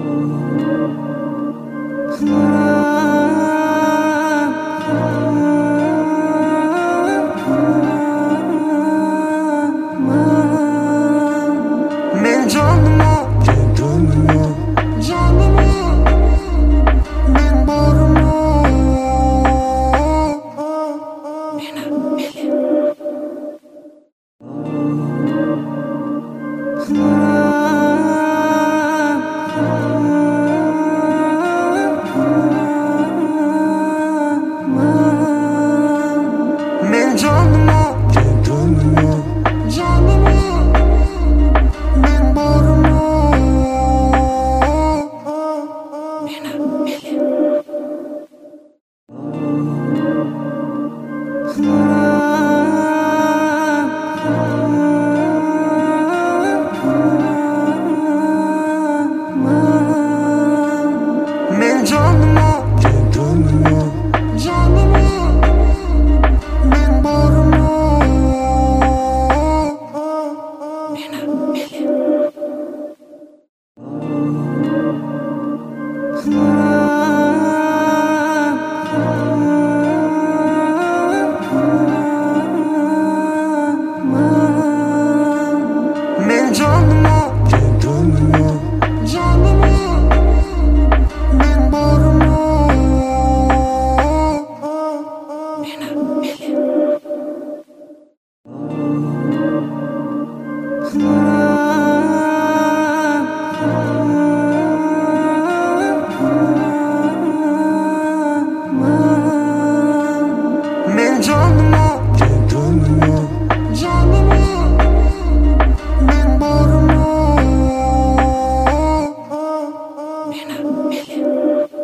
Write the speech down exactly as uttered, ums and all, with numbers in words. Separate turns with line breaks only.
Ben canıma, canıma, ben boruma. Ben canıma, canıma, ben boruma. Ben canıma, canıma, ben boruma. Ben canıma, canıma, ben boruma. Ben canıma, canıma, ben boruma.